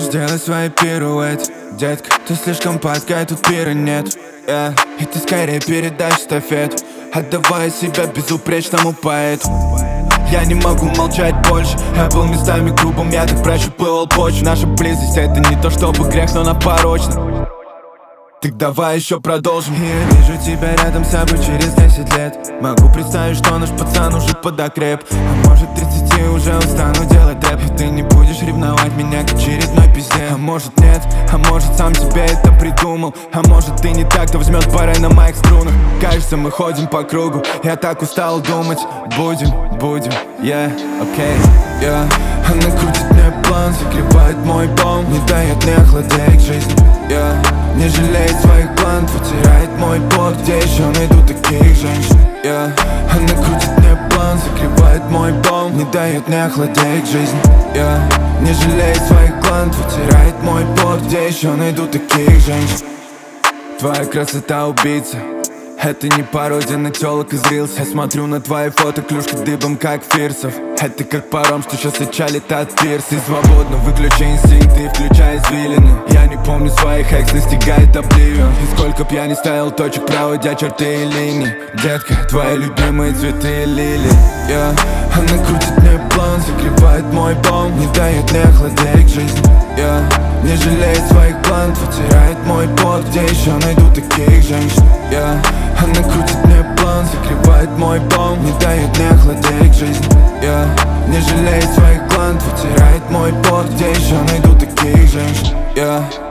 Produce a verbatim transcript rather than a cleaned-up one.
можешь делать свои пируэты. Детка, ты слишком падкая, тут пира нет, yeah. И ты скорее передай эстафету, отдавая себя безупречному поэту. Я не могу молчать больше. Я был местами грубым, я так прощупывал почву. Наша близость — это не то чтобы грех, но она порочна. Так давай еще продолжим. Я вижу тебя рядом с собой через десять лет. Могу представить, что наш пацан уже подокреп. А может к тридцати уже устану делать рэп. И ты не будешь ревновать меня к очередной пизде. А может нет, а может сам себе это придумал. А может ты не так, кто возьмет барай на моих струнах. Кажется, мы ходим по кругу. Я так устал думать. Будем, будем, yeah, окей, okay, yeah. Она крутит мне план, закрывает мой дом, не дает мне охладеть к жизни, yeah. Не жалеет своих планов, утирает мой пот. Где еще найду таких женщин, yeah. Она крутит мне план, закрывает мой дом, не дает мне охладеть к жизни, yeah. Не жалеет своих планов, утирает мой пот. Где еще найду таких женщин? Твоя красота убийца. Это не пародия на тёлок из рилс. Я смотрю на твои фото, клюшка дыбом, как фирсов. Это как паром, что сейчас отчалит от пирса. И свободно выключи инстинкты и включай извилины. Я не помню своих экс, настигает обливион. И сколько б я не ставил точек, проводя черты и линии. Детка, твои любимые цветы и лилии, yeah. Она крутит мне план, закрывает мой дом, не дает мне охладеть к жизни, yeah. Не жалеет своих планов, утирает мой пот. Где еще найду таких женщин, yeah. Она крутит мне план, закрывает мой дом, не дает мне охладеть к жизни, yeah. Не жалеет своих планов, утирает мой пот. Где еще найду таких женщин, yeah.